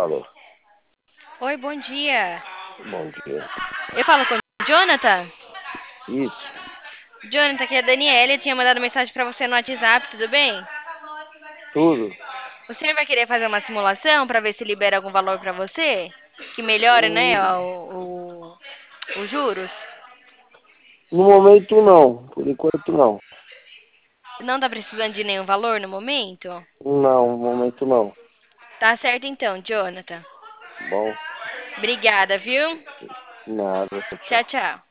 Alô, Oi, bom dia. bom dia. Eu falo com o Jonathan? Isso, Jonathan, aqui é a Daniela. Eu tinha mandado mensagem pra você no WhatsApp, tudo bem? tudo? O senhor vai querer fazer uma simulação pra ver se libera algum valor pra você? Que melhore, né, Hum, os juros? No momento não, por enquanto não. Não tá precisando de nenhum valor no momento? Não, no momento não. Tá certo então, Jonathan. Bom, Obrigada, viu? nada, tchau, Tchau, tchau. tchau.